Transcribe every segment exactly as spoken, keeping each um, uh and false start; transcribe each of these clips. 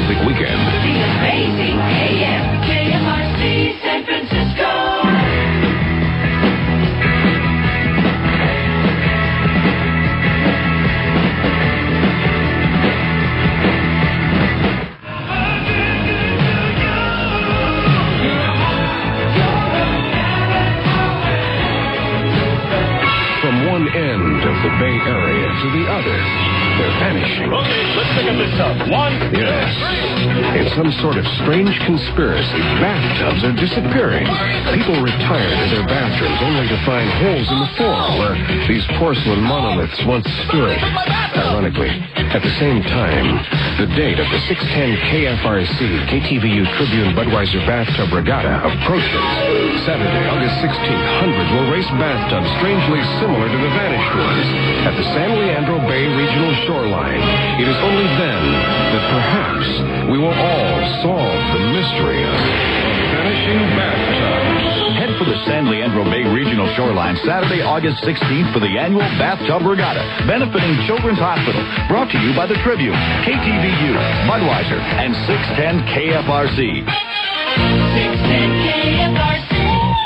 Classic Weekend. The amazing A M K F R C San Francisco. From one end of the Bay Area to the other, they're vanishing. Okay, let's pick up this tub. One, Yes. In some sort of strange conspiracy, bathtubs are disappearing. People retire to their bathrooms only to find holes in the floor where these porcelain monoliths once stood. Ironically, at the same time, the date of the six ten K F R C K T V U Tribune Budweiser Bathtub Regatta approaches. Saturday, August sixteenth, hundreds will race bathtubs strangely similar to the vanished ones at the San Leandro Bay Regional Shoreline. It is only then that perhaps we will all solve the mystery of vanishing bathtubs. head for the San Leandro Bay Regional Shoreline Saturday, August sixteenth for the annual Bathtub Regatta, benefiting Children's Hospital. Brought to you by the Tribune, K T V U, Budweiser, and six ten K F R C. six ten K F R C.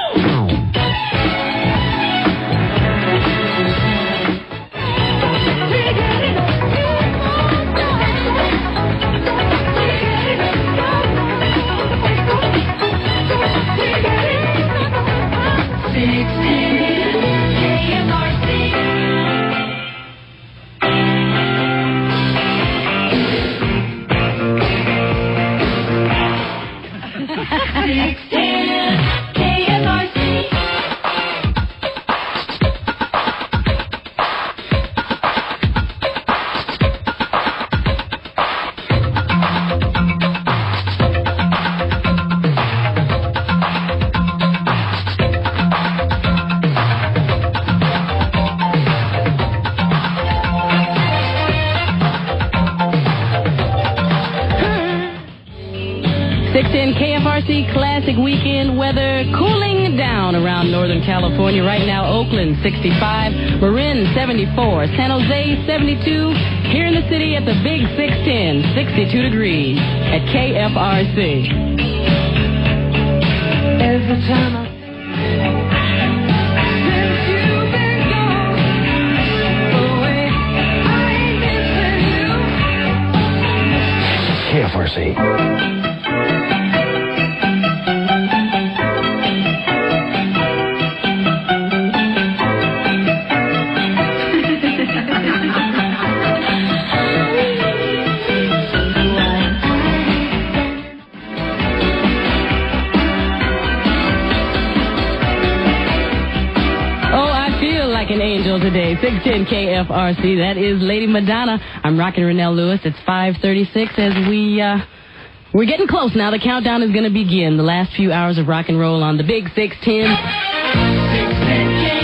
six ten K F R C Classic Weekend weather cooling down around Northern California. Right now, Oakland sixty-five, Marin seventy-four, San Jose seventy-two. Here in the city at the Big six ten, sixty-two degrees at K F R C. Every time I K F R C. An angel today. six ten K F R C. That is Lady Madonna. I'm rocking Renelle Lewis. It's five thirty-six as we, uh, we're getting close now. The countdown is going to begin. The last few hours of rock and roll on the Big six ten. six ten K